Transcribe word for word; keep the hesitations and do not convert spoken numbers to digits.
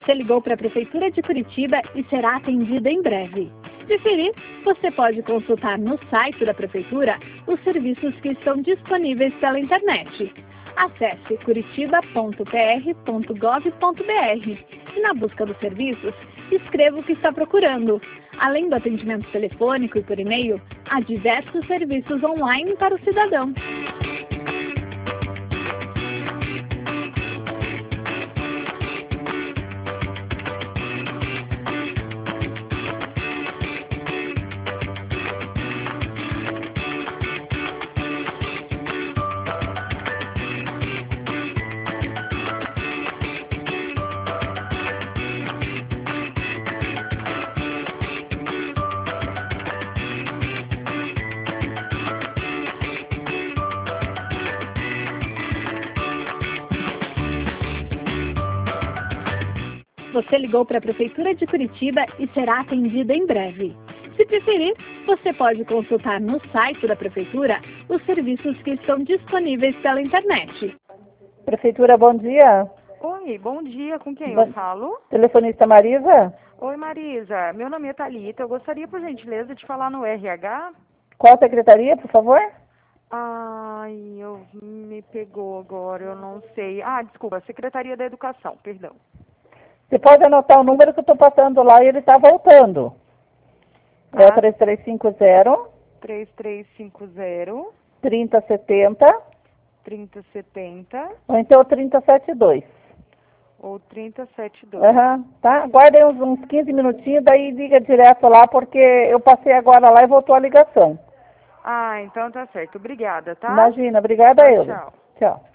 Você ligou para a Prefeitura de Curitiba e será atendido em breve. Se preferir, você pode consultar no site da Prefeitura os serviços que estão disponíveis pela internet. Acesse curitiba ponto p r ponto gov ponto b r e, na busca dos serviços, escreva o que está procurando. Além do atendimento telefônico e por e-mail, há diversos serviços online para o cidadão. Você ligou para a Prefeitura de Curitiba e será atendido em breve. Se preferir, você pode consultar no site da Prefeitura os serviços que estão disponíveis pela internet. Prefeitura, bom dia. Oi, bom dia. Com quem Bom... eu falo? Telefonista Marisa? Oi, Marisa. Meu nome é Thalita. Eu gostaria, por gentileza, de falar no R H. Qual secretaria, por favor? Ai, eu me pegou agora, eu não sei. Ah, desculpa, Secretaria da Educação, perdão. Você pode anotar o número que eu estou passando lá e ele está voltando. É o Ah. três três cinco zero, três três cinco zero, três zero sete zero, três zero sete zero ou então três zero sete dois. ou três zero sete dois. Aham, tá? Aguardem uns, uns quinze minutinhos, daí liga direto lá, porque eu passei agora lá e voltou a ligação. Ah, então tá certo. Obrigada, tá? Imagina, obrigada Tchau, a eu. tchau. Tchau.